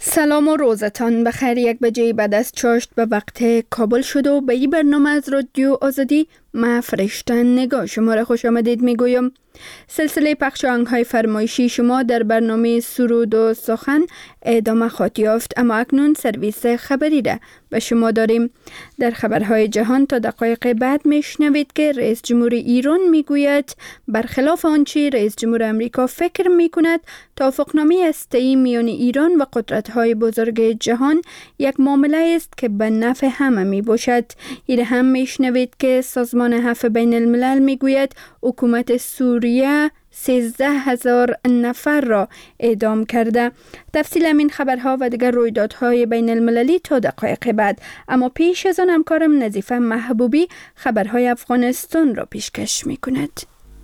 سلام و روزتان بخیر. 1 بعد از چاشت به وقت کابل شد و به این برنامه از رادیو آزادی ما فرشته نگاه شما را خوش آمدید میگویم. سلسله پخش آهنگ‌های فرمایشی شما در برنامه سرود و سخن ادامه خواهد یافت، اما اکنون سرویس خبری را به شما داریم. در خبرهای جهان تا دقایق بعد میشنوید که رئیس جمهور ایران میگوید برخلاف آنچه رئیس جمهور امریکا فکر میکند، توافقنامه هسته‌ای میان ایران و قدرت‌های بزرگ جهان یک معامله است که به نفع همه میباشد. این هم میشنوید که سازمان عفو بین الملل میگوید حکومت سوریه 13,000 نفر را اعدام کرده. تفصیل این خبرها و دیگر رویدادهای بین المللی تا دقایق بعد، اما پیش از آن همکارم نظیفه محبوبی خبرهای افغانستان را پیشکش می کند.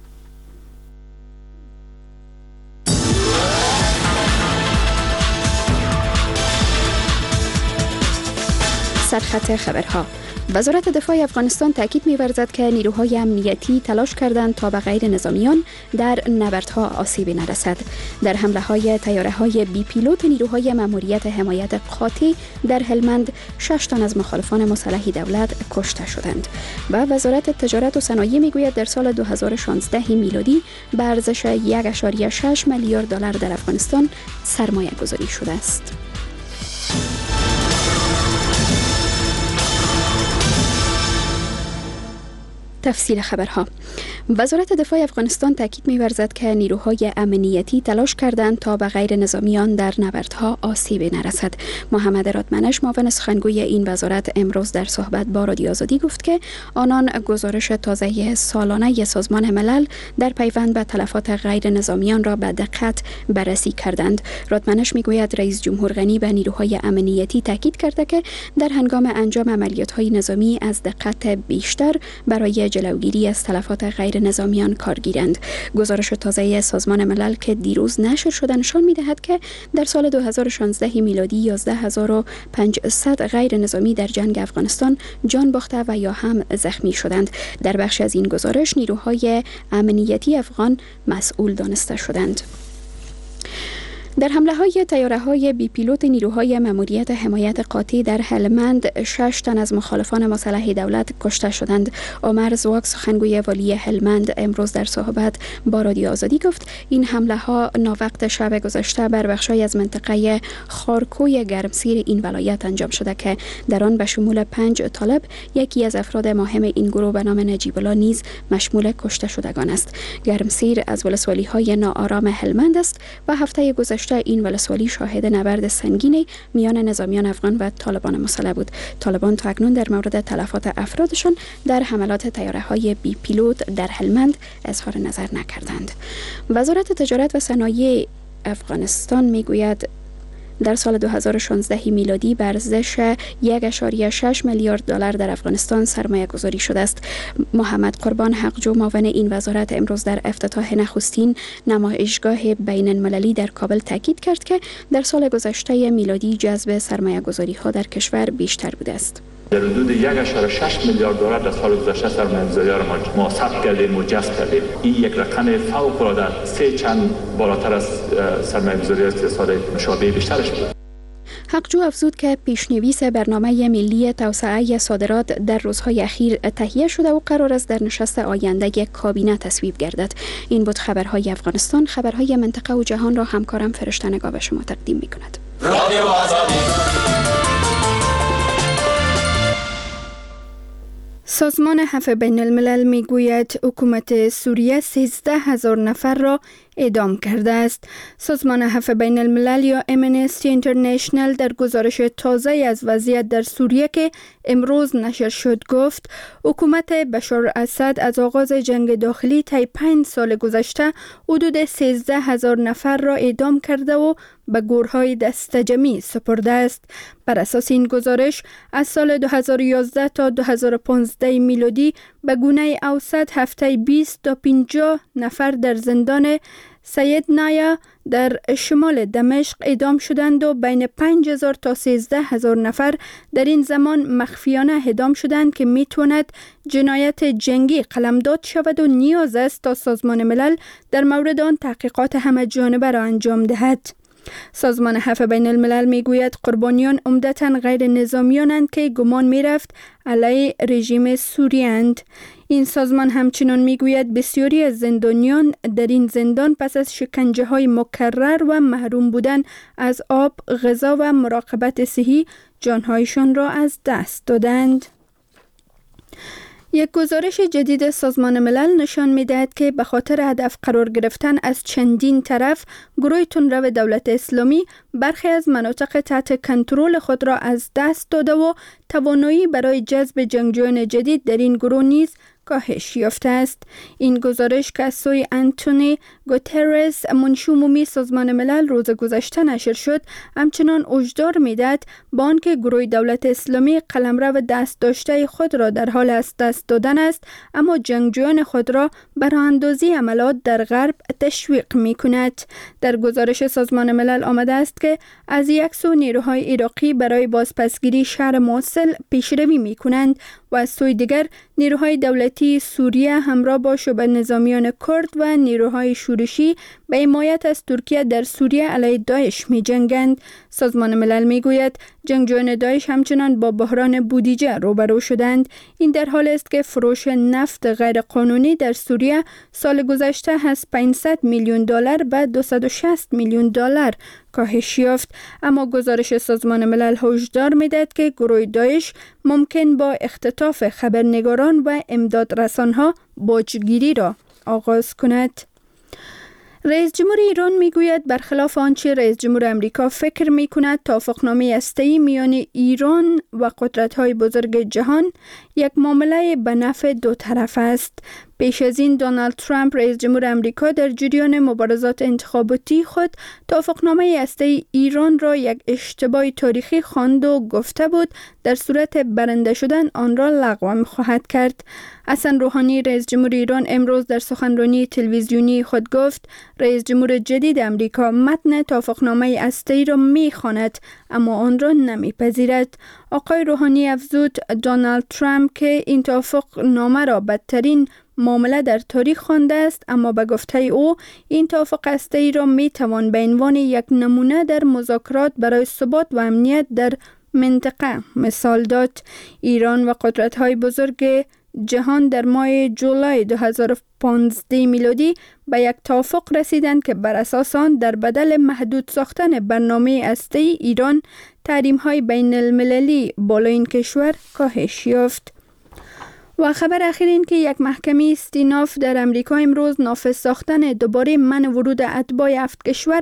سرخط خبرها. وزارت دفاع افغانستان تاکید می‌ورزد که نیروهای امنیتی تلاش کردند تا به غیر نظامیان در نبردها آسیبی نرسد. در حمله‌های طیاره‌های بی پیلوت نیروهای ماموریت حمایت قاطع در هلمند 6 تن از مخالفان مسلح دولت کشته شدند. و وزارت تجارت و صنایع میگوید در سال 2016 میلادی به ارزش 1.6 میلیارد دلار در افغانستان سرمایه گذاری شده است. تفصیل خبرها. وزارت دفاع افغانستان تاکید می‌ورزد که نیروهای امنیتی تلاش کردند تا به غیر نظامیان در نبردها آسیبی نرسد. محمد رادمنش معاون سخنگوی این وزارت امروز در صحبت با رادیو آزادی گفت که آنان گزارش تازه سالانه سازمان ملل در پیوند به تلفات غیر نظامیان را به دقت بررسی کردند. رادمنش میگوید رئیس جمهور غنی به نیروهای امنیتی تاکید کرده که در هنگام انجام عملیات‌های نظامی از دقت بیشتر برای جلوگیری از تلفات غیر نظامیان کار گیرند. گزارش تازه سازمان ملل که دیروز نشر شده نشان می‌دهد که در سال 2016 میلادی 11500 غیر نظامی در جنگ افغانستان جان باخته و یا هم زخمی شدند. در بخش از این گزارش نیروهای امنیتی افغان مسئول دانسته شدند. در حمله‌های طیاره‌های بی پیلوت نیروهای ماموریت حمایت قاطع در هلمند 6 تن از مخالفان مسلح دولت کشته شدند. عمر زواک سخنگوی والی هلمند امروز در صحبت با رادیو آزادی گفت این حمله‌ها ناوقت شب گذشته بر بخش‌های از منطقه خارکوی گرمسیر این ولایت انجام شده که در آن به شمول 5 طالب یکی از افراد مهم این گروه به نام نجیب الله نیز مشمول کشته شدگان است. گرمسیر از ولسوالی‌های ناآرام هلمند است و هفته گذشته این ولسوالی شاهد نبرد سنگینی میان نظامیان افغان و طالبان مسلح بود. طالبان تا اکنون در مورد تلفات افرادشان در حملات طیاره‌های بی پیلوت در هلمند اظهار نظر نکردند. وزارت تجارت و صنایع افغانستان میگوید در سال 2016 میلادی به ارزش 1.6 میلیارد دلار در افغانستان سرمایه گذاری شده است. محمد قربان حقجو معاون این وزارت امروز در افتتاح نخستین نمایشگاه بین المللی در کابل تاکید کرد که در سال گذشته میلادی جذب سرمایه گذاری ها در کشور بیشتر بوده است. در حدود 1.6 میلیارد دلار در سال گذشته سرمایه‌گذاری را ما ثبت کردیم و جذب کردیم. این یک رقم فوق‌العاده 3 چند بالاتر از سرمایه‌گذاری اقتصاد مشابه بیشترش بود. حقجو افزود که پیشنویس برنامه ملی توسعه صادرات در روزهای اخیر تهیه شده و قرار است در نشست آینده کابینه تصویب گردد. این بود خبرهای افغانستان. خبرهای منطقه و جهان را همکارم فرشته نگاه به شما تقدیم می‌کند. رادیو آزادی. سازمان عفو بین الملل میگوید حکومت سوریه 13,000 نفر را اعدام کرده است. سازمان عفو بین الملل یا امنستی اینترنشنل در گزارش تازه از وضعیت در سوریه که امروز نشر شد گفت حکومت بشار اسد از آغاز جنگ داخلی طی 5 سال گذشته حدود 13,000 نفر را اعدام کرده و به گورهای دستجمعی سپرده است. بر اساس این گزارش از سال 2011 تا 2015 میلادی به گونه اوسط هفته 20 تا 50 نفر در زندان سید نایا در شمال دمشق اعدام شدند و بین 5,000 تا 13,000 نفر در این زمان مخفیانه اعدام شدند که میتواند جنایت جنگی قلمداد شود و نیاز است تا سازمان ملل در مورد آن تحقیقات همه جانبه را انجام دهد. سازمان عفو بین الملل میگوید قربانیان عمدتاً غیر نظامیانند که گمان میرفت علیه رژیم سوریه‌اند. این سازمان همچنان میگوید بسیاری از زندانیان در این زندان پس از شکنجه‌های مکرر و محروم بودن از آب، غذا و مراقبت صحی جانهایشان را از دست دادند. یک گزارش جدید سازمان ملل نشان می‌دهد که به خاطر هدف قرار گرفتن از چندین طرف، گروه تندرو دولت اسلامی برخی از مناطق تحت کنترل خود را از دست داده و توانایی برای جذب جنگجویان جدید در این گروه نیز کاهش یافته است. این گزارش که از سوی آنتونی گوترس منشی عمومی سازمان ملل روز گذشته نشر شد، همچنان هشدار می‌دهد با آنکه گروه دولت اسلامی قلمرو دست داشته خود را در حال از دست دادن است، اما جنگجویان خود را برای اندازی عملات در غرب تشویق می‌کند. در گزارش سازمان ملل آمده است که از یک سو نیروهای عراقی برای بازپسگیری شهر موصل پیشروی می‌کنند و از سوی دیگر نیروهای دولتی سوریه همراه با شعبه نظامیان کرد و نیروهای شورشی به حمایت از ترکیه در سوریه علیه داعش می جنگند. سازمان ملل می گوید جنگجویان داعش همچنان با بحران بودجه روبرو شدند. این در حال است که فروش نفت غیرقانونی در سوریه سال گذشته از 500 میلیون دلار به 260 میلیون دلار کاهش یافت. اما گزارش سازمان ملل هشدار می‌دهد که گروه داعش ممکن با اختطاف خبرنگاران و امدادرسانها باجگیری را آغاز کند. رئیس جمهور ایران میگوید برخلاف آنچه رئیس جمهور امریکا فکر میکند توافقنامه هسته‌ای میان ایران و قدرت‌های بزرگ جهان یک معامله به نفع دو طرف است. پیش از این دونالد ترامپ رئیس جمهور امریکا در جریان مبارزات انتخاباتی خود توافقنامه هسته‌ای ایران را یک اشتباه تاریخی خواند و گفته بود در صورت برنده شدن آن را لغو خواهد کرد. حسن روحانی رئیس جمهور ایران امروز در سخنرانی تلویزیونی خود گفت رئیس جمهور جدید امریکا متن توافقنامه هسته‌ای را می‌خواند اما آن را نمی‌پذیرد. آقای روحانی افزود دونالد ترامپ که این توافقنامه را بدترین معامله در تاریخ خوانده است، اما به گفته او این توافق هسته‌ای را می‌توان به عنوان یک نمونه در مذاکرات برای ثبات و امنیت در منطقه مثال داد. ایران و قدرت‌های بزرگ جهان در ماه جولای 2015 میلادی به یک توافق رسیدند که بر اساس آن در بدل محدود ساختن برنامه هسته‌ای ایران تحریم‌های بین المللی بالای این کشور کاهش یافت. و خبر اخیر این که یک محکمه استیناف در امریکا امروز نافذ ساختن دوباره منع ورود اتباع 7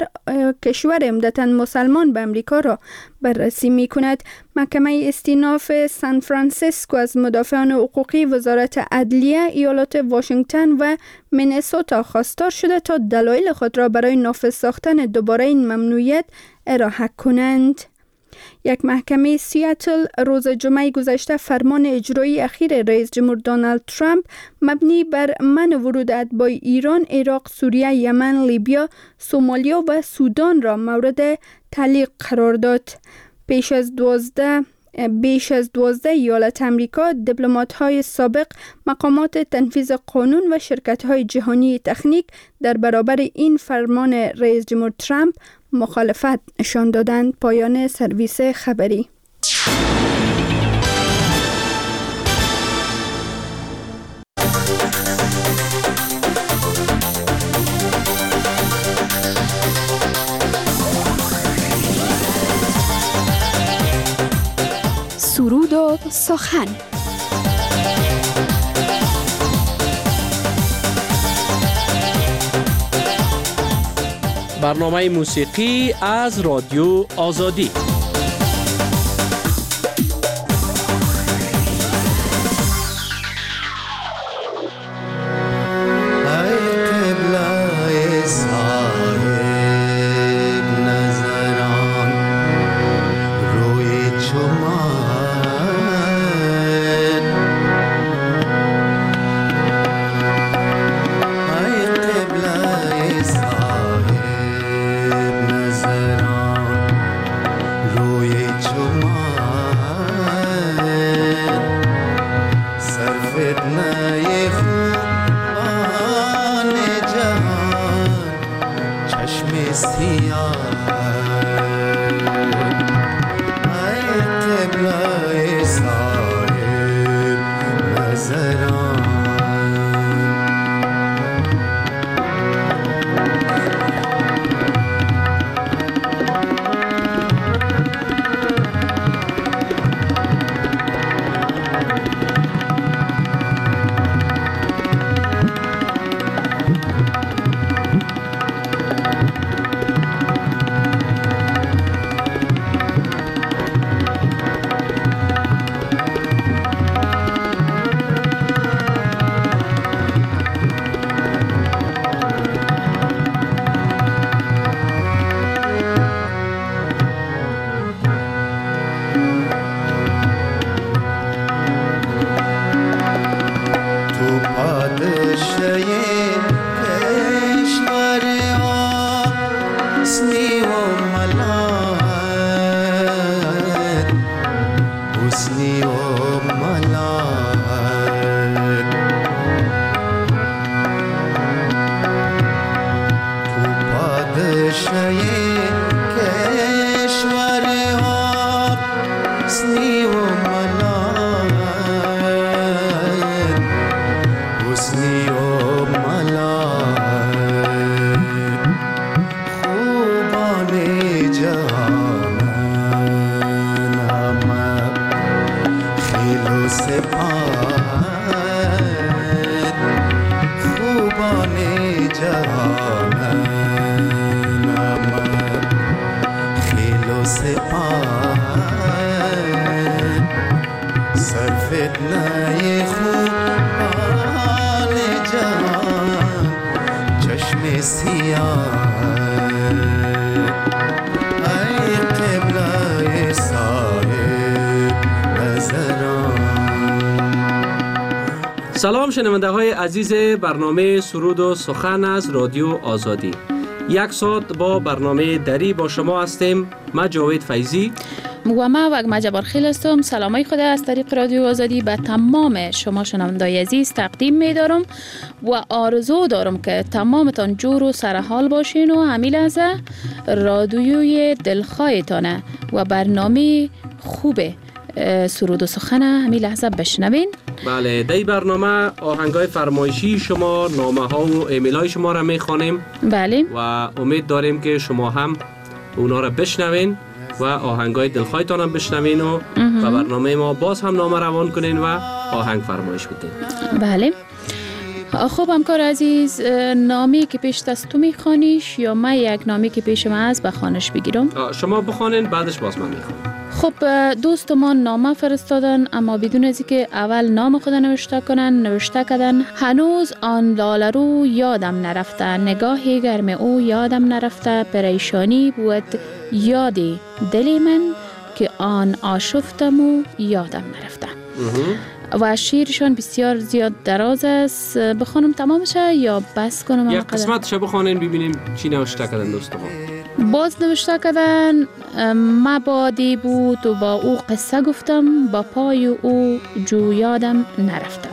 کشور عمدتاً مسلمان به امریکا را بررسی می کند. محکمه استیناف سان فرانسیسکو از مدافعان حقوقی وزارت عدلیه ایالات واشنگتن و مینسوتا خواستار شده تا دلایل خود را برای نافذ ساختن دوباره این ممنوعیت ارائه کنند. یک محکمه سیاتل روز جمعه گذشته فرمان اجرایی اخیر رئیس جمهور دونالد ترامپ مبنی بر منع ورود اتباع ایران، عراق، سوریه، یمن، لیبیا، سومالیا و سودان را مورد تعلیق قرار داد. بیش از 12 ایالت امریکا، دیپلمات‌های سابق، مقامات تنفیذ قانون و شرکت‌های جهانی تکنیک در برابر این فرمان رئیس جمهور ترامپ مخالفت نشان دادند. پایان سرویس خبری. سرود و سخن. برنامه موسیقی از رادیو آزادی. فتنه خوبان جهان چشم سیاه ای قبله صاحب نظران. سلام شنونده های عزیز برنامه سرود و سخن از رادیو آزادی. یک ساعت با برنامه دری با شما هستیم. من جاوید فیضی و من وگمه جبارخیل هستم. سلامای خود از طریق رادیو آزادی به تمام شما شنوندای عزیز تقدیم می دارم و آرزو دارم که تمامتان جور و سرحال باشین و همین لحظه رادیوی دلخواهتانه و برنامه خوب سرود و سخن همین لحظه بشنوین. بله، در برنامه آهنگای فرمایشی شما، نامه ها و ایمیل های شما را می خوانیم. بله، و امید داریم که شما هم اونا را بشنوین و آهنگای دلخواهتان هم بشنوین و برنامه ما باز هم نامه روان کنین و آهنگ فرمایش بدین. بله. خب همکار عزیز، نامی که پیش دست تو میخوانیش یا من یک نامی که پیش من از بخوانش بگیرم؟ شما بخوانین، بعدش باز من میخوانم. خب دوست ما نامه فرستادن اما بدون از که اول نام خود نوشته کردن. هنوز آن لاله رو یادم نرفته، نگاهی گرم او یادم نرفته، پریشانی بود یادی دلی من که آن آشفتم و یادم نرفته. و شیرشان بسیار زیاد دراز است. بخونم تمامشه یا بس کنم؟ یک قسمتش بخونین ببینیم چی نوشته کردن دوست ما. باز نوشته کردن مبادی بود و با او قصه گفتم، با پای او جو یادم نرفتم.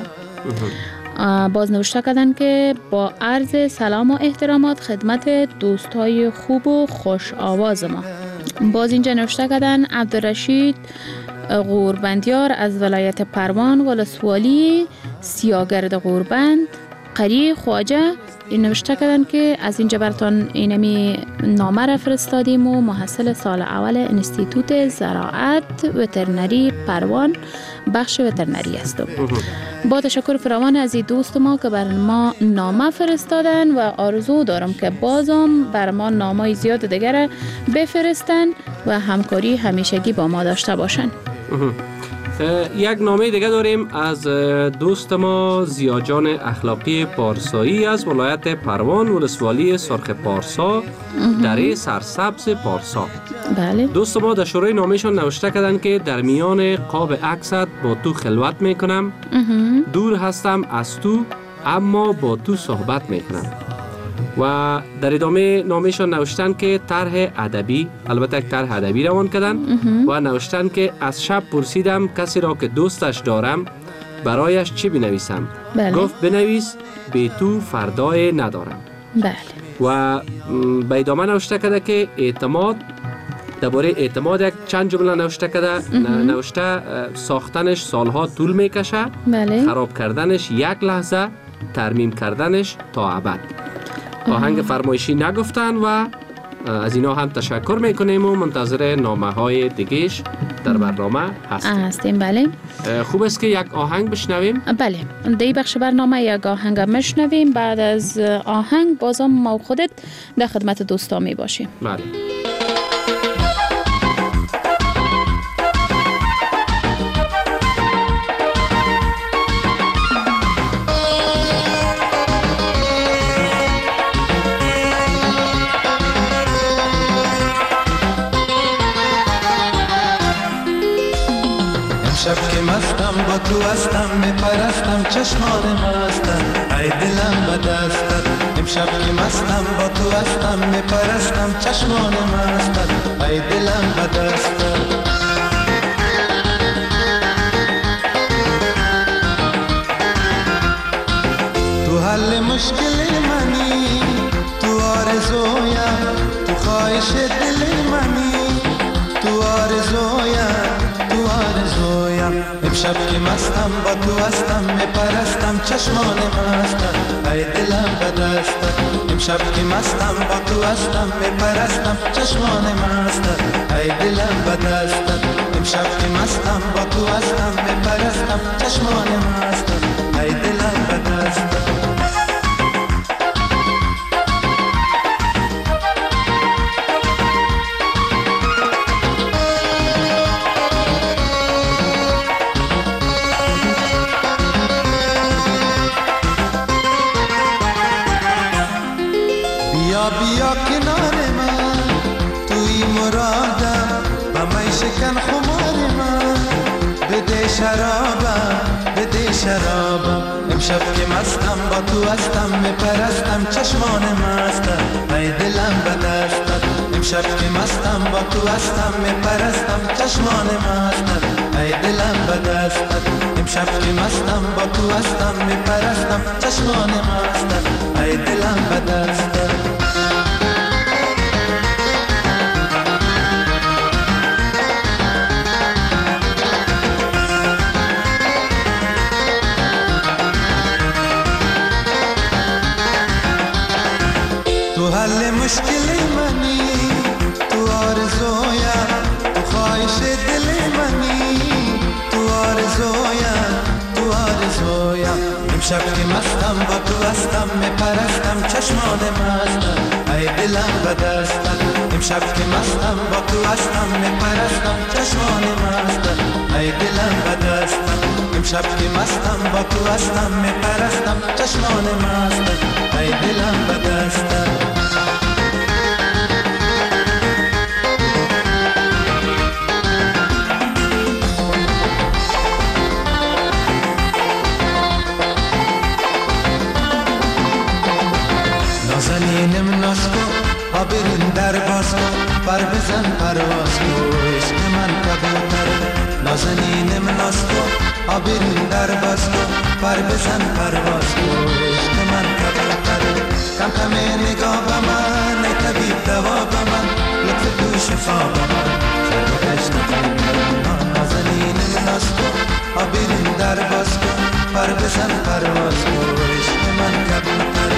باز نوشته کردن که با عرض سلام و احترامات خدمت دوستای خوب و خوش آواز ما. باز اینجا نوشته کردن عبدالرشید غوربندیار از ولایت پروان ولسوالی سیاگرد غوربند قریه خواجه. این نوشته کردن که از اینجا براتون اینمی نامه را فرستادیم و محصل سال اول انستیتوت زراعت وترنری پروان بخش وترنری هستم. با تشکر فراوان از این دوست ما که بر ما نامه فرستادن و آرزو دارم که بازم بر ما نامه زیاد دیگر بفرستن و همکاری همیشگی با ما داشته باشن. یک نامه دیگه داریم از دوست ما زیاجان اخلاقی پارسایی از ولایت پروان ولسوالی سرخ پارسا دره سرسبز پارسا. بله. دوست ما در شروع نامهشان نوشته کردن که در میان قاب عکست با تو خلوت میکنم، دور هستم از تو اما با تو صحبت میکنم. و در ادامه نامهشان نوشتن که طرح ادبی، البته یک طرح ادبی روان کردن و نوشتن که از شب پرسیدم کسی را که دوستش دارم برایش چی بنویسم؟ بله. گفت بنویس به تو فردای ندارم. بله. و به ادامه نوشته کرده که اعتماد، درباره اعتماد یک چند جمله نوشته کرده. نوشته ساختنش سالها طول میکشه، بله. خراب کردنش یک لحظه، ترمیم کردنش تا ابد. آهنگ فرمایشی نگفتن و از اینا هم تشکر میکنیم و منتظر نامه های دیگهش در برنامه هستیم. بله. خوب است که یک آهنگ بشنویم. بله، دی بخش برنامه یک آهنگ بشنویم. بعد از آهنگ بازم ما خودت در خدمت دوستا می باشیم. بله. شب که مستم با تو هستم میپرستم چشمان مستم ای دلم به دستت. امشب که مستم با تو هستم میپرستم چشمان مستم ای دلم به دستت. تو حل مشکل منی، تو آرزویم، تو خواهش دل منی، تو آرزویم، تو آرزویم. امشب که مستم با تو هستم میپرستم چشمان مستم ای دلم به دستت. امشب که مستم با تو هستم میپرستم چشمان مستم ای دلم به دستت. امشب که مستم با تو هستم میپرستم چشمان مستم ای دلم به دستت. شرابم بده شرابم امشب که مستم با تو هستم میپرستم چشمان مستم ای دلم به دستم امشب که مستم با تو هستم میپرستم چشمان مستم ای دلم به دستم امشب که مستم با تو هستم میپرستم چشمان مستم ای دلم به دستم تو حل مشکل منی تو آرزویا تو خواهش دل منی تو آرزویا تو آرزویا امشب که مستم با تو هستم میپرستم چشمان مستم ای دلم به دستم امشب که مستم با تو هستم میپرستم چشمان مستم ای دلم به دستم امشب که مستم با تو هستم میپرستم چشمان مستم ای دلم به دستم نازنینم ناز کن برین در باز کن بر بزن پرواز کن عشق من کبوتر نازنینم ناز کن برین در باز کن بر بزن پرواز کن عشق من کبوتر کم کم نگاه به من ای طبیب دوا به من لطف تو شفا به من سرگشت نازنینم ناز کن برین در باز کن بر بزن پرواز کن عشق من کبوتر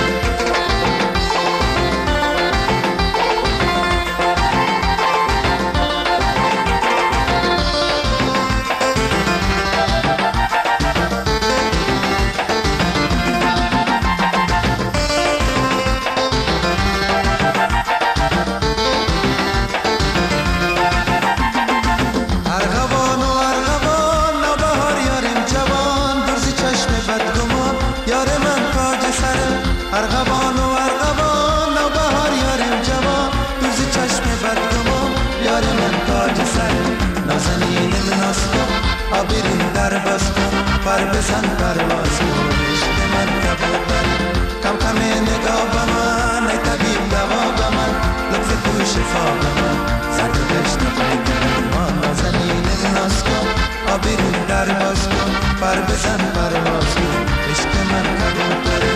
بر بزن پرواز کن عشق من کبوتر کم کم نگاه به من ای طبیب دوا به من لطف تو شفا به من سرگشت پیکر ما نازنینم ناز کن بیرون در باز کن بر بزن پرواز کن عشق من کبوتر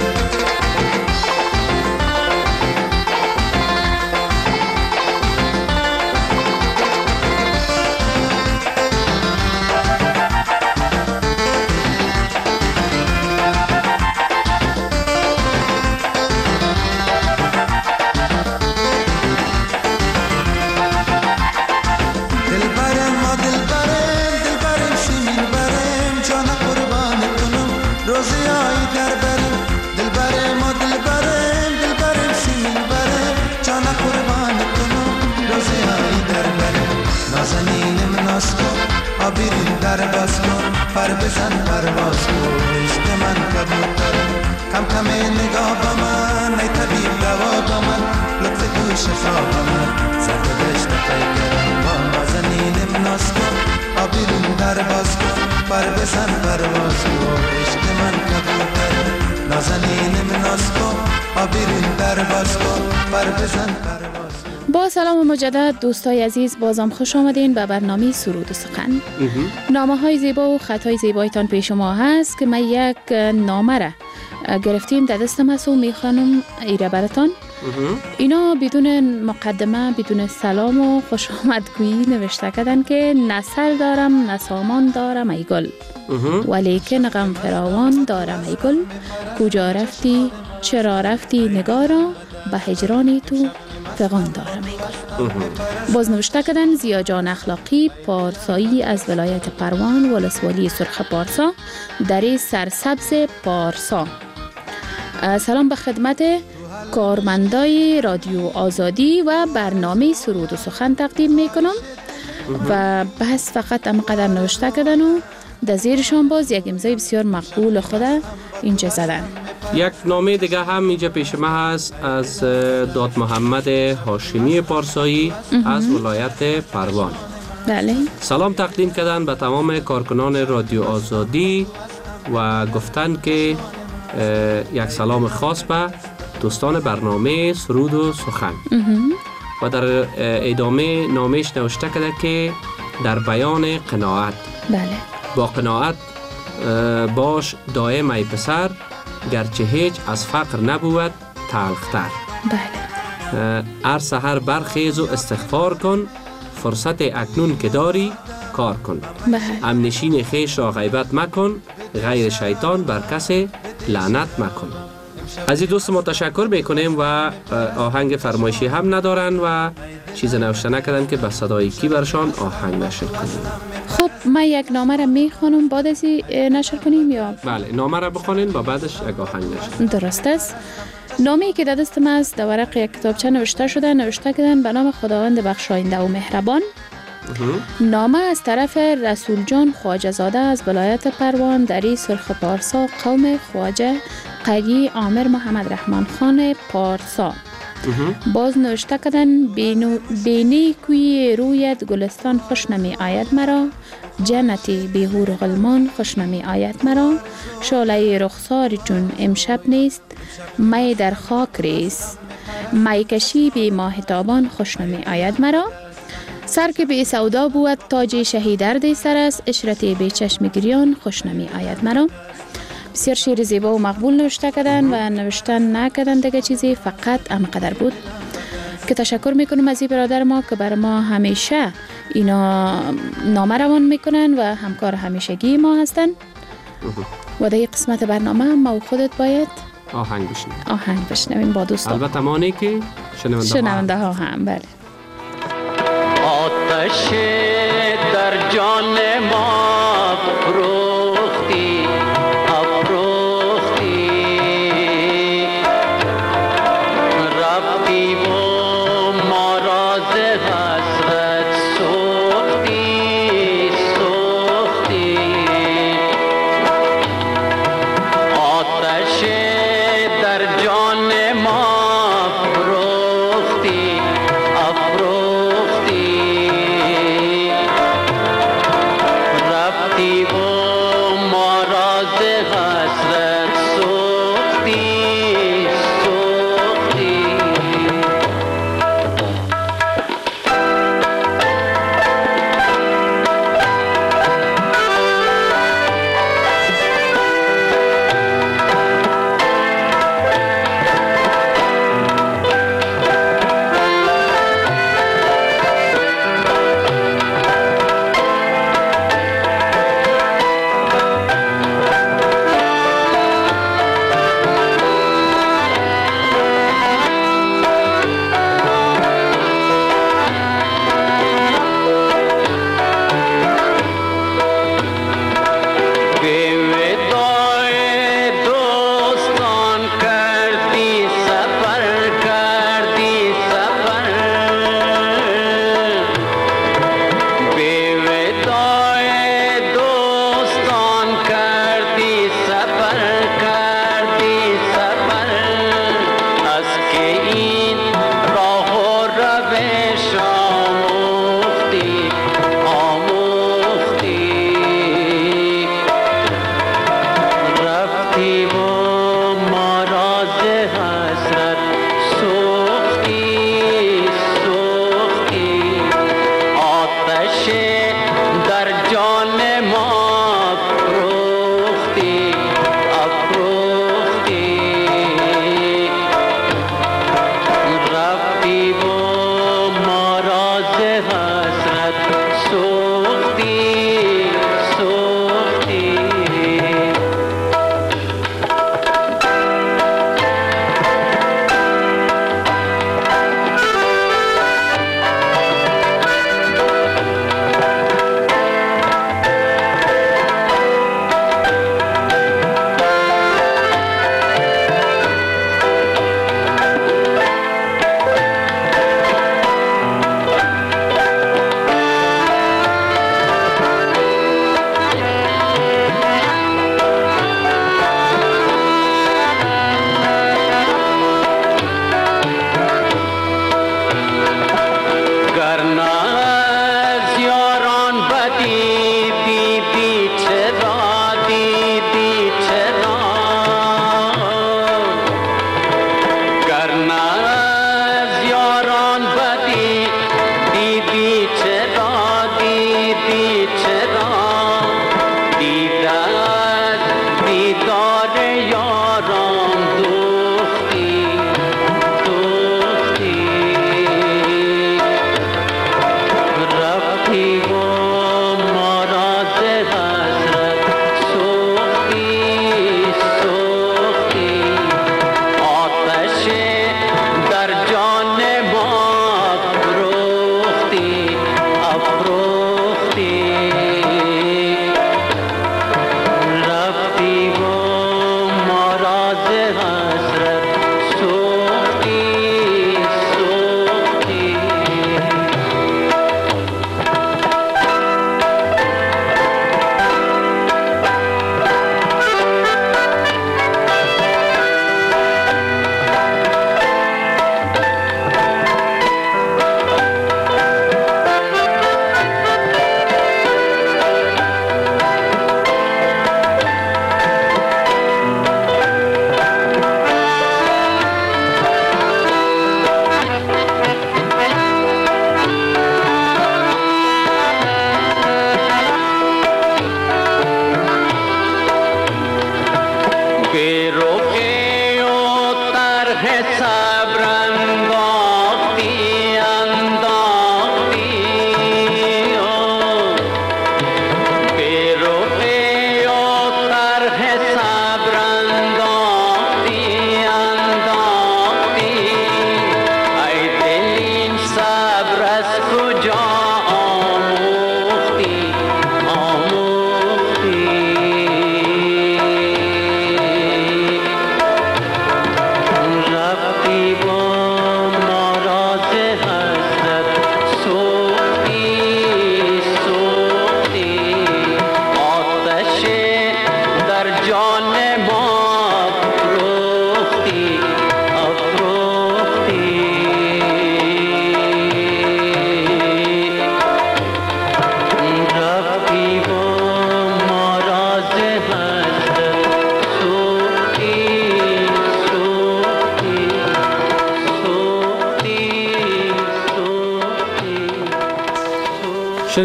بیرین در باز کن پر بزن پرواز کن عشق من کبوتر کم کم نگاه به من ای طبیب دوا به من لطف تو شفا به من سرگشت پیکر ما نازنینم ناز کن بیرین در باز کن پر بزن پرواز کن عشق من کبوتر نازنینم ناز کن بیرین در باز کن پر بزن پرواز. با سلام مجدد دوستای عزیز، بازم خوش آمدین به برنامه سرود و سخن. نامه های زیبا و خطای زیبایتان پیش ما هست که من یک نامه را گرفتیم در دستم هست و میخوانم ایره براتان. اینا بدون مقدمه، بدون سلام و خوش آمدگویی نوشته کردن که نه سر دارم نه سامان دارم ای گل، ولیکن غم فراوان دارم ای گل، کجا رفتی چرا رفتی نگارا، به هجرانی تو فغان دارم ای گل. باز نوشته کردن زیا جان اخلاقی، پارسایی از ولایت پروان، ولسوالی سرخ پارسا، دره سرسبز پارسا. سلام به خدمت کارمندای رادیو آزادی و برنامه سرود و سخن تقدیم میکنم و بس فقط هم قدر نوشته کردن و در زیرشان باز یک امضای بسیار مقبول خود اینجا زدن. یک نامه دیگه هم اینجا پیش ما هست از داد محمد هاشمی پارسایی از ولایت پروان. بله. سلام تقدیم کردن به تمام کارکنان رادیو آزادی و گفتن که یک سلام خاص به دوستان برنامه سرود و سخن و در ادامه نامش نوشته کرده که در بیان قناعت. بله. با قناعت باش دائم ای پسر، گرچه هیچ از فقر نبود تلختر. بله. هر سحر برخیز و استغفار کن، فرصت اکنون که داری کار کن. بله. همنشین خویش را غیبت مکن، غیر شیطان بر کسی لعنت مکن. از این دوست ما تشکر میکنیم و آهنگ فرمایشی هم ندارن و چیز نوشته نکردن که به صدای کی برشان آهنگ نشر کنیم. خب من یک نامه را میخوانم بعد از نشر کنیم یا؟ بله، نامه را بخونین و بعدش یک آهنگ نشر. درست است. نامی که در دست من است در ورق یک کتابچه نوشته کردن به نام خداوند بخشاینده و مهربان. نامه از طرف رسول جان خواجه زاده از ولایت پروان دری سرخ پارسا، قوم خواجه قریه عامر محمد رحمان خان پارسا. باز نوشته کردن بینی کوی رویت گلستان خوش نمی آید مرا، جنتی بیهور غلمان خوش نمی آید مرا، شعله رخسار چون امشب نیست، می در خاک ریز، می کشی بی ماه تابان خوش نمی آید مرا، سر که بی سودا بود تاج شهیدرد سر است، اشرتی بی چشم گریان خوش نمی آید مرا. بسیار شعر زیبا و مقبول نوشته کردن و نوشتن نکردن دیگه چیزی، فقط همقدر بود که تشکر میکنم از این برادر ما که بر ما همیشه اینا نامه روان میکنن و همکار همیشگی ما هستن. و در این قسمت برنامه ما و خودت باید آهنگ بشنویم با دوستان، البته مانی که شنونده ها هم. بله. آتش در جان ما افروختی رفتی و ما را ز حسرت سوختی آتش در جان ما افروختی رفتی و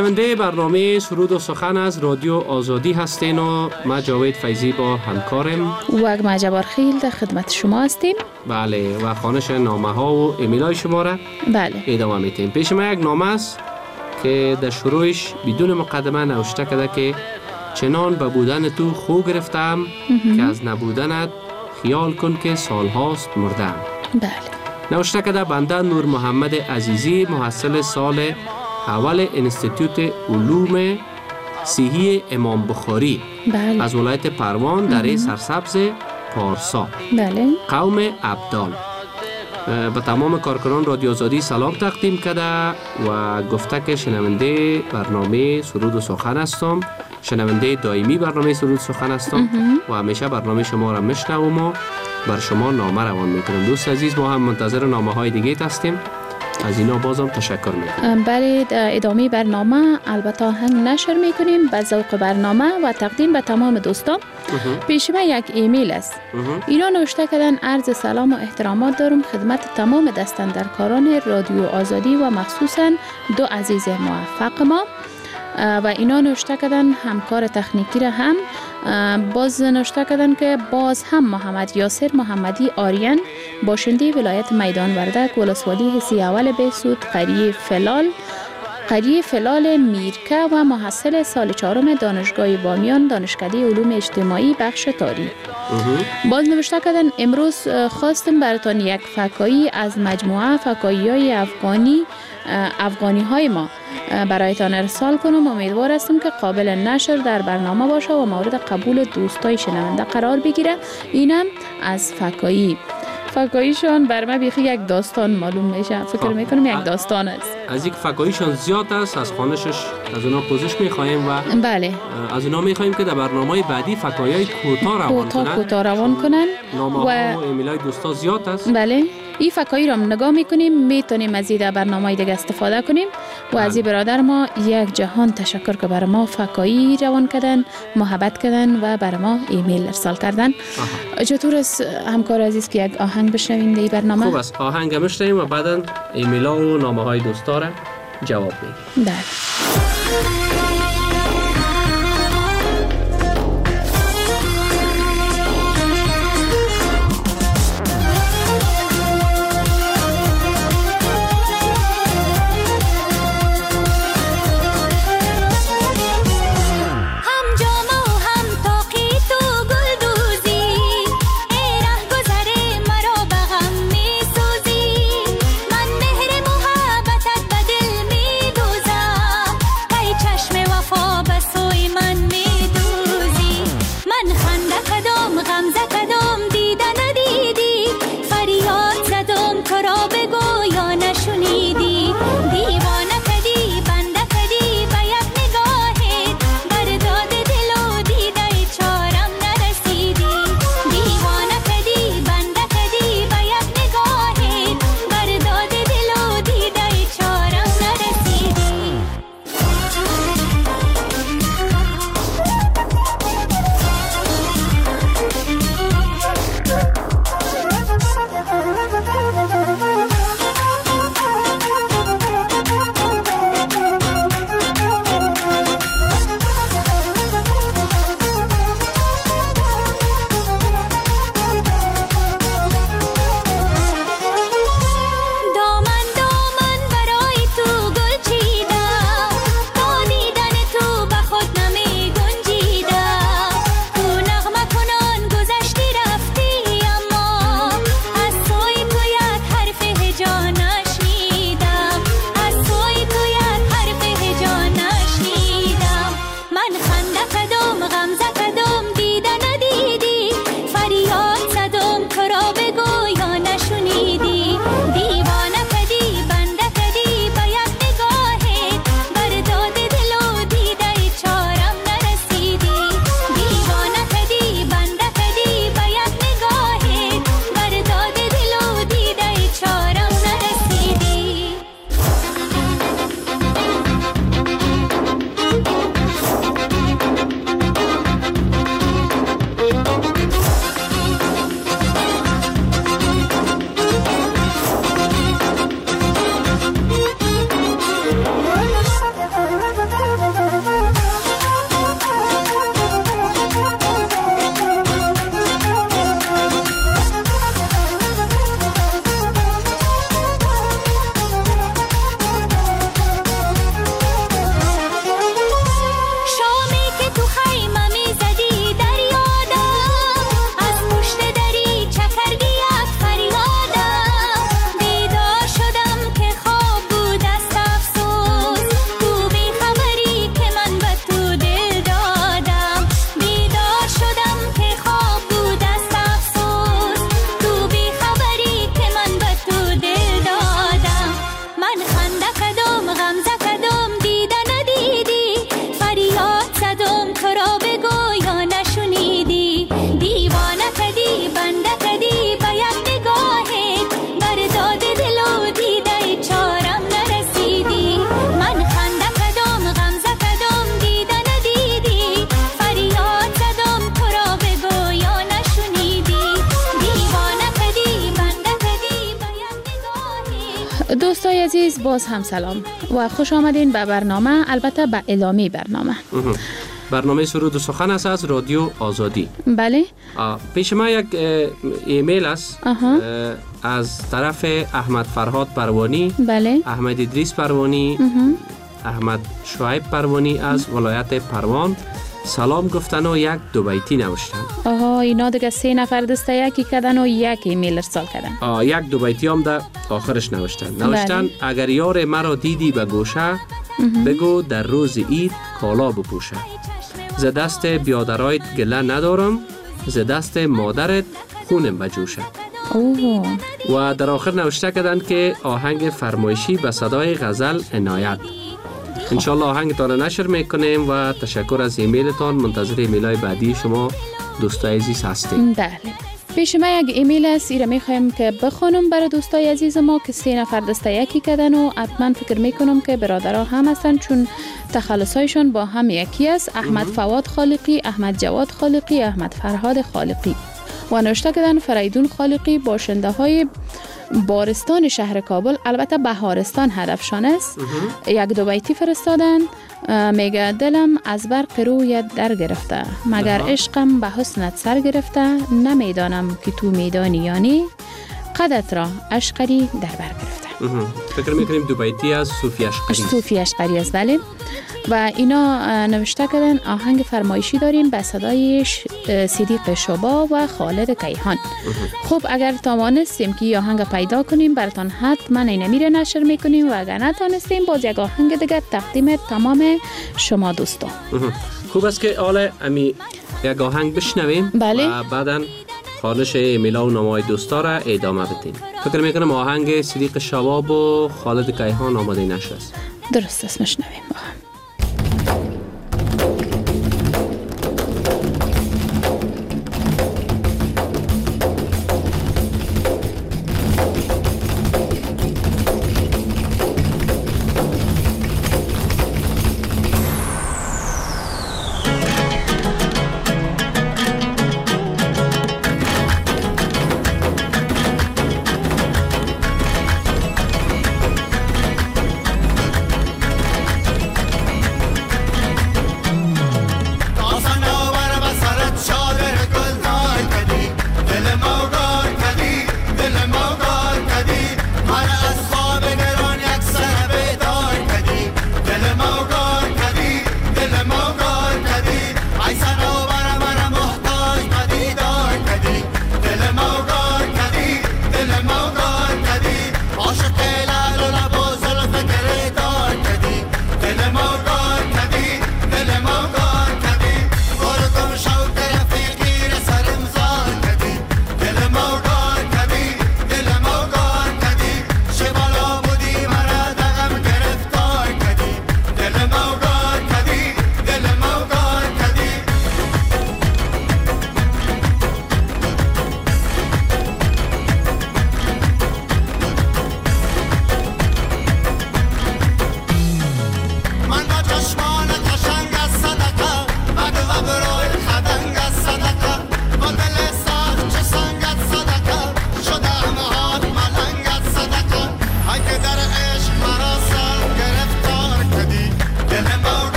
شنونده برنامه سرود و سخن از رادیو آزادی هستین و ما جاوید فیضی با همکارم و ما جبار خیل در خدمت شما هستیم. بله و خوانش نامه ها و ایمیل های شما را بله ادامه میتیم. پیش ما یک نامه است که در شروعش بدون مقدمه نوشته کرده که چنان به بودن تو خو گرفتم که از نبودنت خیال کن که سال هاست مردم. بله. نوشته کرده بنده نور محمد عزیزی، محصل سال اول انستیتوت علوم صحی امام بخاری بله. از ولایت پروان در سرسبز پارسا، بله. قوم عبدال. به تمام کارکنان رادیو آزادی سلام تقدیم کرده و گفته که شنونده برنامه سرود و سخن هستم، شنونده دائمی برنامه سرود و سخن هستم و همیشه برنامه شما را میشنوم و بر شما نامه روان میکنم. دوست عزیز، ما هم منتظر نامه های دیگه هستیم. از اینا بازم تشکر میکنم. برای ادامه برنامه البته آهنگ نشر میکنیم به ذوق برنامه و تقدیم به تمام دوستان. پیش ما یک ایمیل است. اینا نوشته کردن عرض سلام و احترامات دارم خدمت تمام دستاندرکاران رادیو آزادی و مخصوصا دو عزیز موفق ما. و اینا نوشته کردن همکار تکنیکی را هم باز نوشته کردن که باز هم محمد یاسر محمدی آریان باشنده ولایت میدان وردک ولسوالی حسی اول بهسود قریه فلال میرکه و محصل سال 4 دانشگاه بامیان دانشکده علوم اجتماعی بخش تاریخ. باز نوشته کردن امروز خواستم براتان یک فکایی از مجموعه فکایی های افغانی های ما برایتان ارسال کنم. امیدوار هستم که قابل نشر در برنامه باشه و مورد قبول دوستای شنونده قرار بگیره. اینم از فکاییشان بر من بیخی یک داستان معلوم میشه. فکر میکنم یک داستان است. از یک فکاییشان زیاد است. از خوانشش از اونا پوزش میخوایم و بله از اونا میخوایم که در برنامه بعدی فکایای کوتاه روان کنن. نامه ها و ایمیل های دوستا زیاد است. بله. این فکایی را نگاه میکنیم، میتونیم از این برنامه دیگه استفاده کنیم و از این برادر ما یک جهان تشکر که برای ما فکایی روان کردن، محبت کردن و برای ما ایمیل ارسال کردن. چطور است همکار عزیز که یک آهنگ بشنویم در این برنامه؟ خوب است، آهنگ بشنویم و بعدا ایمیل ها و نامه های دوستا را جواب میدیم. بله. چشم عزیز باز هم سلام و خوش آمدین به برنامه، البته به اعلامی برنامه. برنامه سرود و سخن است از رادیو آزادی. بله. پیش ما یک ایمیل است از طرف احمد فرهاد پروانی، بله. احمد ادریس پروانی، احمد شعیب پروانی از ولایت پروان سلام گفتن و یک دو بیتی نوشتن. اینا دیگه 3 نفر دسته یکی کردن و یک ایمیل ارسال کردن. یک دو بیتی هم در آخرش نوشتن. اگر یار مرا دیدی به گوشه، بگو در روز عید کالا بپوشه. ز دست بیادرایت گله ندارم، ز دست مادرت خونم بجوشه. و در آخر نوشته کردن که آهنگ فرمایشی به صدای غزل عنایت. انشالله آهنگتان نشر میکنیم و تشکر از ایمیلتان. منتظر ایمیلای بعدی شما دوستای عزیز هستیم. بله. پیش ما یک ایمیل است، ایره میخوایم که بخونم برای دوستای عزیز ما که 3 نفر دسته یکی کردن و حتما فکر میکنم که برادرها هم هستن چون تخلصایشون با هم یکی است. احمد فواد خالقی، احمد جواد خالقی، احمد فرهاد خالقی. و نوشته کردن فریدون خالقی، باشنده های بارستان شهر کابل، البته بهارستان هدفشان است. یک دو بیتی فرستادن. میگه دلم از برق رویت در گرفته، مگر عشقم به حسنت سر گرفته، نمیدانم که تو میدانی یعنی قدت را اشقری در بر گرفته. فکر میکنیم دو بیتی از صوفی اشقری است. بله. و اینا نوشته کردن آهنگ فرمایشی داریم به صدای صدیق شبا و خالد کیهان. خب اگر توانستیم که آهنگ پیدا کنیم براتون حتما اینمیره نشر میکنیم و اگر نتونستیم باز یک آهنگ دیگه تقدیم تمام شما دوستان. خوب است که حالا امی یک آهنگ بشنویم. بله. و بعداً خانش ایمیلا و نامه‌های دوستا را ادامه بدیم. فکر میکنم آهنگ صدیق شباب و خالد کیهان آماده نشده است. درست است، میشنویم.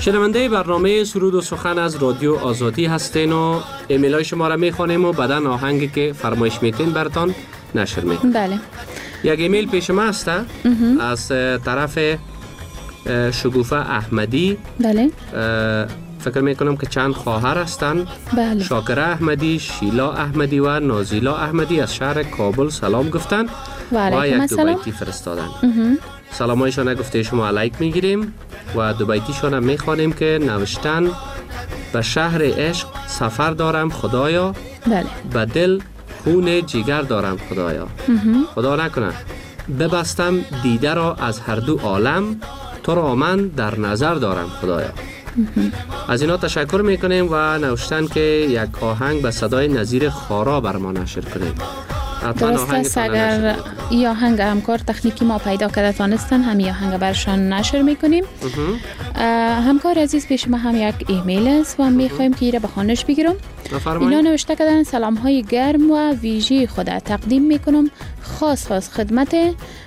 شنونده برنامه سرود و سخن از رادیو آزادی هستین و ایمیل های شما را میخوانیم و بعدن آهنگی که فرمایش میتین برتان نشر میکنیم. بله. یک ایمیل پیش ما هست از طرف شگوفه احمدی. بله. فکر میکنم که چند خواهر هستند. بله. شاکره احمدی، شیلا احمدی و نازیلا احمدی از شهر کابل سلام گفتند و یک دو بیتی فرستادن. سلامایشان گفته شما لایک میگیریم و دو بیتیشان هم میخوانیم که نوشتن: به شهر عشق سفر دارم خدایا. بله. به دل خون جگر دارم خدایا. خدا نکنه ببستم دیده را از هر دو عالم، تو را من در نظر دارم خدایا. از اینا تشکر میکنیم و نوشتن که یک آهنگ به صدای نظیر خارا بر ما نشر کنیم. درست است. اگر این آهنگ همکار تکنیکی ما پیدا کرده تانستن همین آهنگ برشان نشر میکنیم. همکار عزیز پیش ما هم یک ایمیل است و میخوایم که ایره به خانش بگیرم. اینا نوشته کردن: سلام های گرم و ویژه خود تقدیم میکنم خاص خدمت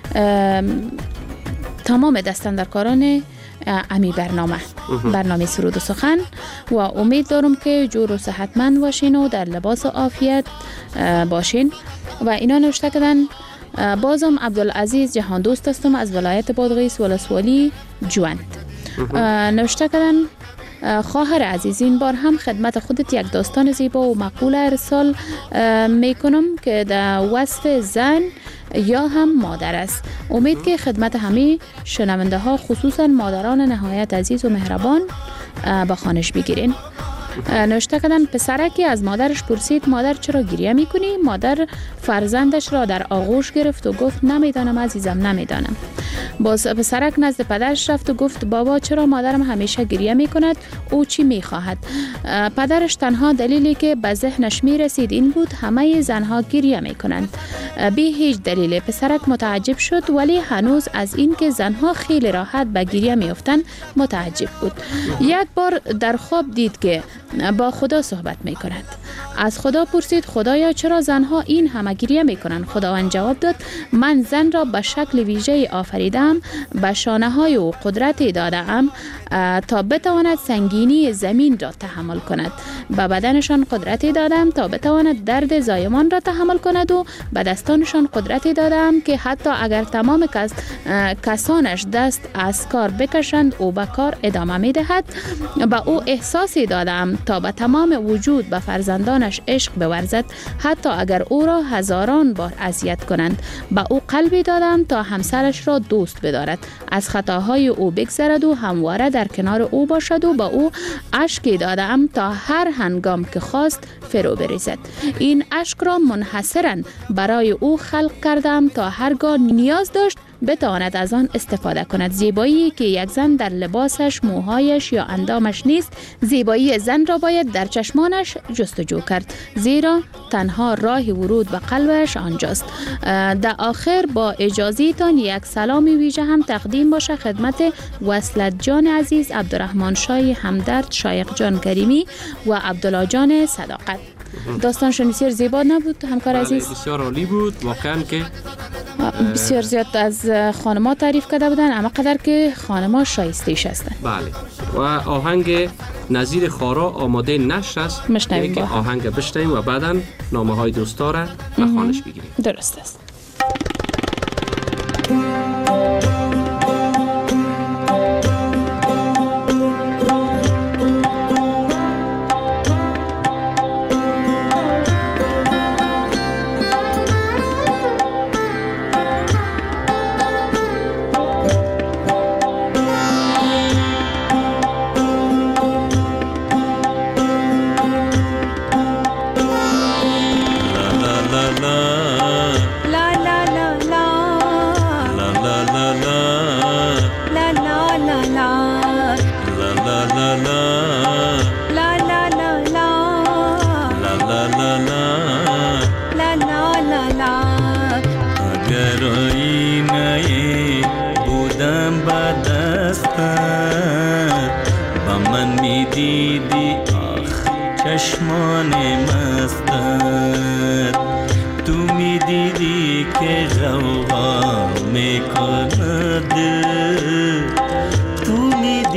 تمام دستاندرکاران امی برنامه سرود و سخن و امید دارم که جور و صحتمند باشین و در لباس عافیت باشین. و اینا نوشته کردن: بازم عبدالعزیز جهان دوست هستم از ولایت بادغیس ولسوالی جوند. نوشته کردن: خواهر عزیز این بار هم خدمت خودت یک داستان زیبا و مقبول ارسال میکنم که در وصف زن یا هم مادر است. امید که خدمت همه شنونده ها خصوصا مادران نهایت عزیز و مهربان به خانش بگیرین. نوشته کردن: پسرکی از مادرش پرسید مادر چرا گریه میکنی؟ مادر فرزندش را در آغوش گرفت و گفت نمیدانم عزیزم نمیدانم. باز پسرک نزد پدرش رفت و گفت بابا چرا مادرم همیشه گریه میکند؟ او چی میخواهد؟ پدرش تنها دلیلی که به ذهنش میرسید این بود همه زنها گریه میکنند بی هیچ دلیل. پسرک متعجب شد ولی هنوز از این که زنها خیلی راحت به گریه میافتند متعجب بود. یک بار در خواب دید که با خدا صحبت می کند. از خدا پرسید خدایا چرا زنها این همه گریه می کنند؟ خداوند جواب داد من زن را به شکل ویژه آفریدم، به شانه های او قدرتی دادم تا بتواند سنگینی زمین را تحمل کند. به بدنشان قدرتی دادم تا بتواند درد زایمان را تحمل کند و به دستانشان قدرتی دادم که حتی اگر تمام کسانش دست از کار بکشند او به کار ادامه می دهد. به او احساسی دادم تا به تمام وجود به فرزندانش عشق بورزد حتی اگر او را هزاران بار اذیت کنند. به او قلبی دادم تا همسرش را دوست بدارد، از خطاهای او بگذرد و همواره در کنار او باشد و به او اشکی دادم تا هر هنگام که خواست فرو بریزد. این اشک را منحصراً برای او خلق کردم تا هرگاه نیاز داشت بتواند از آن استفاده کند. زیبایی که یک زن در لباسش، موهایش یا اندامش نیست، زیبایی زن را باید در چشمانش جستجو کرد، زیرا تنها راه ورود به قلبش آنجاست. در آخر با اجازهتان یک سلامی ویژه هم تقدیم باشه خدمت وصلت جان عزیز، عبدالرحمن شای همدرد، شایق جان کریمی و عبدالله جان صداقت. داستانشون بسیار زیبا نبود همکار عزیز؟ بسیار عالی بود واقعا که بسیار زیاد از خانما تعریف کرده بودن اما قدر که خانما شایسته‌اش هستن. بله و آهنگ نظیر خارا آماده نشر است. مشنویم که آهنگ بشنویم و بعدا نامه های دوستا را به خوانش بگیریم. درست است. چشمان مستت تو می دیدی که غوغا می کند، تو می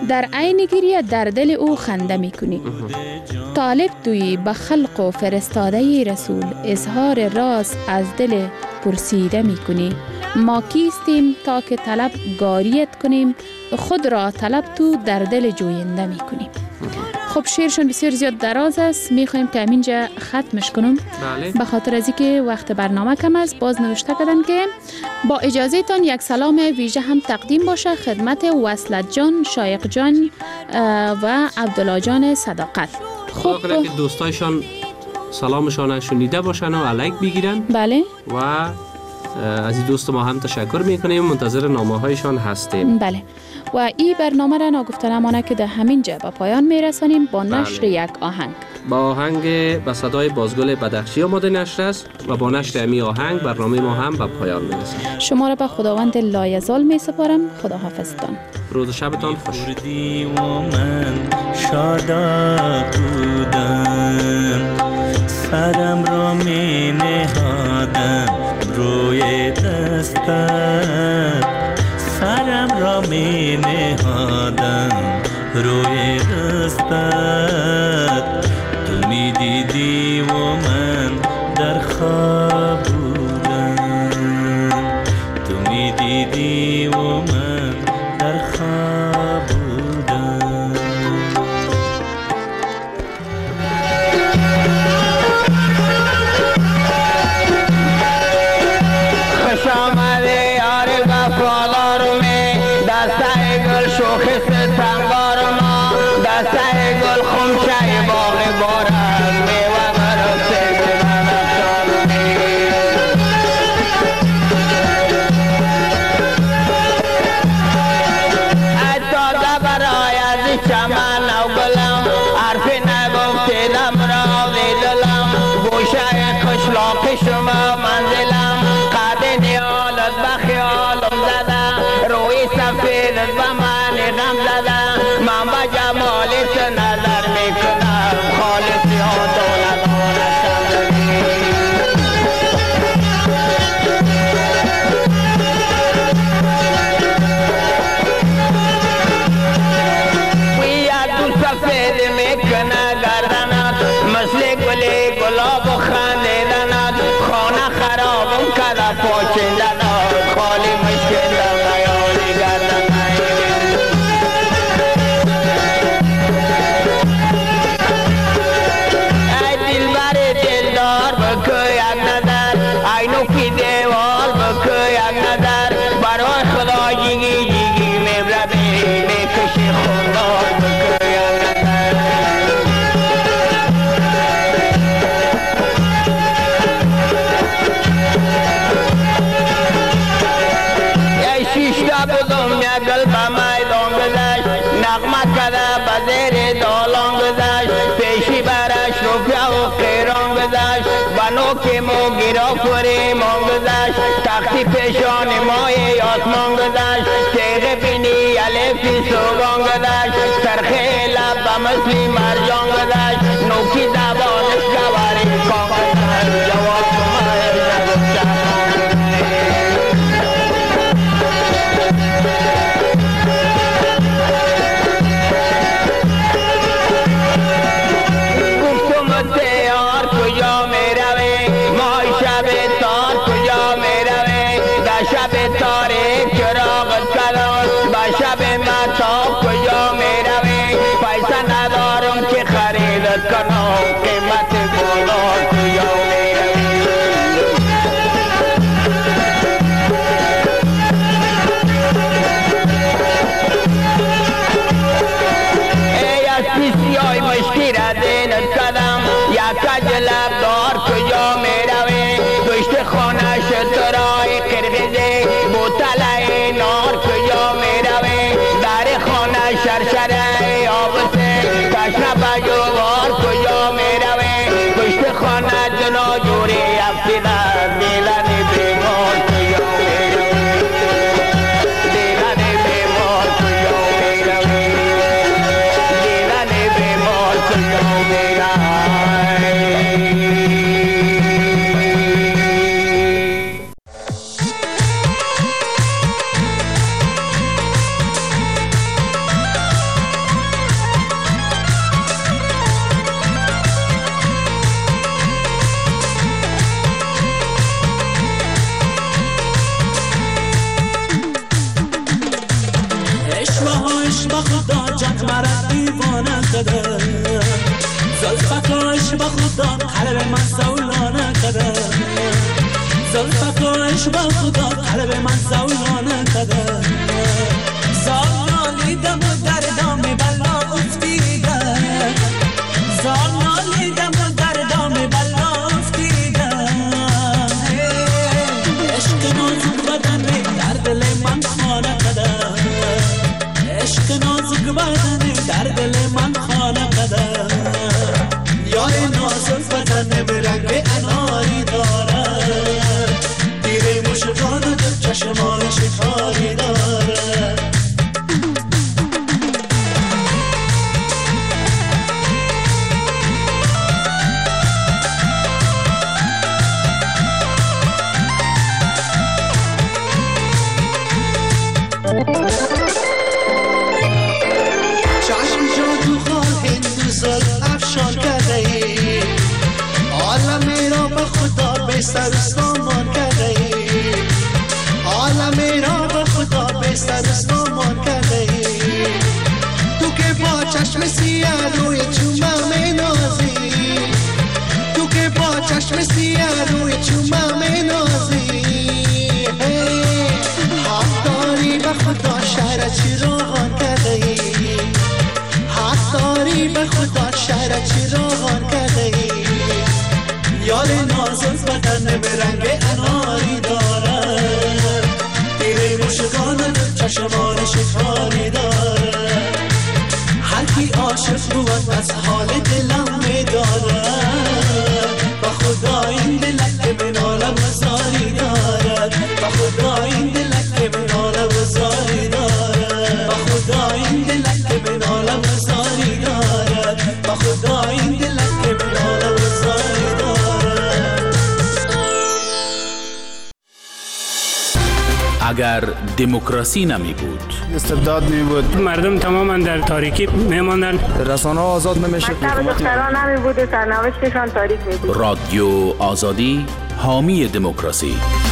در عین گریه در دل او خنده میکنی. طالب توی به خلق و فرستاده رسول اظهار راز از دل پرسیده میکنی. ما کیستیم تا که طلب گاریت کنیم، خود را طلب تو در دل جوینده میکنیم. خب شعرشون بسیار زیاد دراز است، میخوایم که همینجا ختمش کنم. بله. به خاطر از اینکه وقت برنامه کم است، باز نوشته کردن که با اجازه تان یک سلام ویژه هم تقدیم باشه خدمت وصلت جان، شایق جان و عبدالله جان صداقت. خدا کنه که دوستایشان سلامشان شنیده باشن و علیک بگیرن. بله. و از این دوست ما هم تشکر میکنیم، منتظر نامه هایشان هستیم. بله. و این برنامه را ناگفته نمانه که در همین جا به پایان میرسانیم با نشر یک آهنگ. با آهنگ به صدای بازگل بدخشی آماده نشر است و با نشر امی آهنگ برنامه ما هم به پایان میرسد. شما را به خداوند لایزال می سپارم. خدا حافظتان. روز شبتان خوش. من شادا بودم، سرم را می نهادم روی دستت، سرم را می نهادم روی دستت. تو می دیدی و من در خواب بودم، تو می دیدی و من در خواب بودم. خوش آمده یار وفادار می، دسته گل شوخ ستمگار ما، دسته گل خمشه باغ بارد میوه برسه به بنفشان می. اتاده برای از چمن و گلم، حرفی نگفتیدم را دلم، گوشه قشلاق شما منزلم، قد نیالت به خیالم زده، روی سفیدت به من غم زده. من به جمالت نظر میکنم، خالصی ها دولتانشم زدی. سفید میکنه گردنت، مثل گلی گلاب و خندیدنت، خانه خرابم کده پاچیدنت، خالی مشکل در خیالی گردنت. ای دلبر دلدار بکو یک نظر، ای نوکی دیوال بکو یک نظر، برای خدا جیگی جیگی میبربی میکشی خوندار بکو. گل به میدان گذشت، نغمه کده به زیر دالان گذشت، پیشی برش روپیه و قیران گذشت، بنو که مو گرافوری مان گذشت، تختی پیشان مای آسمان گذشت، تیغ بینی علیفی سوگان گذشت، سرخی لب به مثلی مرجان گذشت، نوکی زبانش گواری کان گذشت، جواب مای نگفت با خدا جان مرا دیوانه کرده زلفکاش با خدا قلب من زولانه کرده زلفکاش با خدا قلب من زولانه کرده زال نالیدم و در دام بلا افتیده زال نالیدم و در دام بلا افتیده عشق نازک بدن در دل من خانه کرده عشق نازک بدن در دل من خانه کرده یار نازک بدن به رنگ اناری دارد دیره مشکان و چشمان شکاری دارد سر سامان کرده ای عالم را به خدا به سر سامان کرده ای تو که با چشم سیاه روی چومم نازی تو که با چشم سیاه روی چومم نازی حق داری به خدا شهر چراغان کرده ای حق داری به خدا شهر چراغان کرده ای یار نازک بدن به رنگ اناری دارد دیره مشکان چشمان شکاری دارد هر کی عاشق بود از حال دلم میدارد و خدا این دلک که به نالم وزاری دارد و خدا این دلک که به نالم وزاری دارد و خدا این دلک که به نالم وزاری دارد و خدا این دلک که به نالم وزاری دارد. اگر دموکراسی نمی بود، استبداد می بود، مردم تماما در تاریکی میماندن، رسانه ها آزاد نمیشه، دختران نمی بود و سرنوشتشان تاریک می بود. رادیو آزادی حامی دموکراسی.